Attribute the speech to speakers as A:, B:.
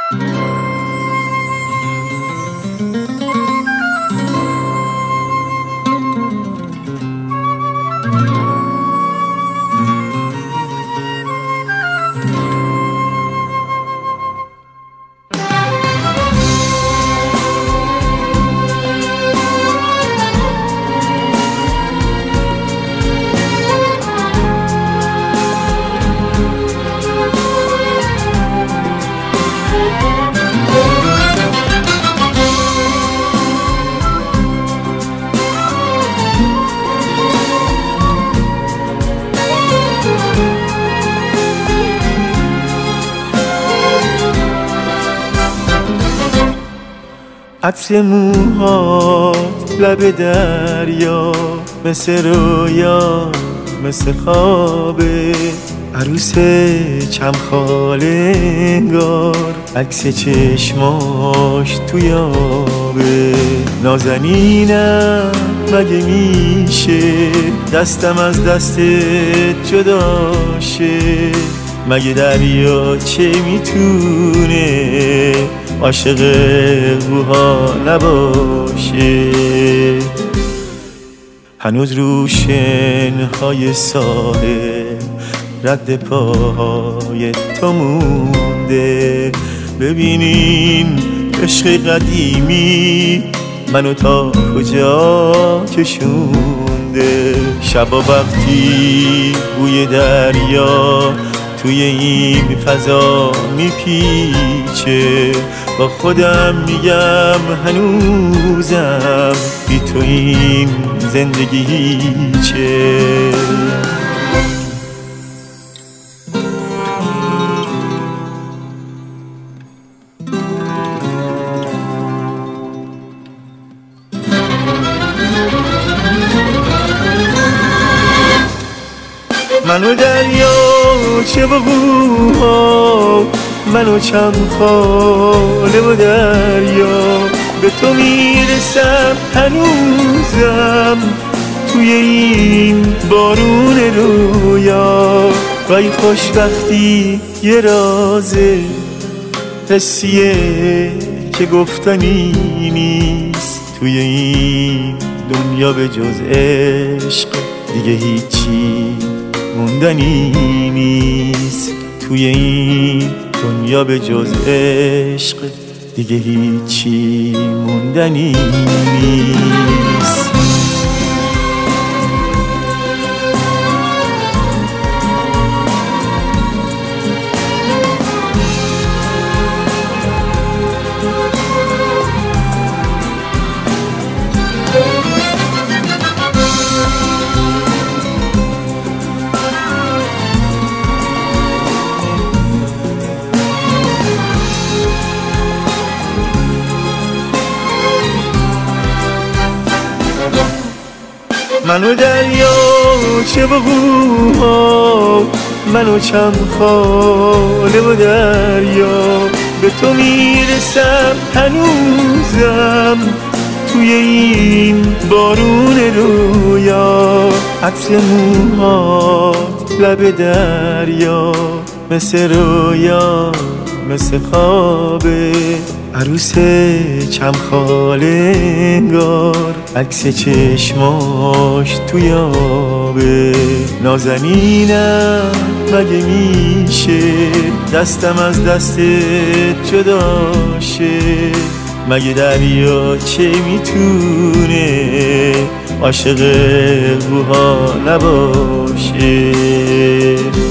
A: عطر موهات لب دریا، مثل رویا مثل خوابه، عروس چمخاله انگار، عکس چشماش توی آبه. نازنینم مگه میشه دستم از دستت جدا شه؟ مگه دریا چه میتونه عاشق روها نباشه؟ هنوز رو شنهای ساحل رد پاهای تو مونده. ببینین عشق قدیمی منو تا کجا کشونده. شبا وقتی بوی دریا توی این فضا میپیچه، با خودم میگم هنوزم بی تو این زندگی هیچه. منو دریا چه بگوها، منو چمخاله و دریا، به تو میرسم هنوزم توی این بارون رویا. گاهی خوشبختی یه رازه حسیه که گفتنی نیست، توی این دنیا به جز عشق دیگه هیچی موندنی نیست. توی این دنیا به جز عشق دیگه هیچی موندنی نیست. منو دریا چه بگوها، منو چمخاله و دریا، به تو میرسم هنوزم توی این بارون رویا. عطر موهات لب دریا، مثل رویا مثل خوابه، عروس چمخاله انگار، عکس چشماش توی آبه. نازنینم مگه میشه دستم از دستت جدا شه؟ مگه دریا چه میتونه عاشق روها نباشه؟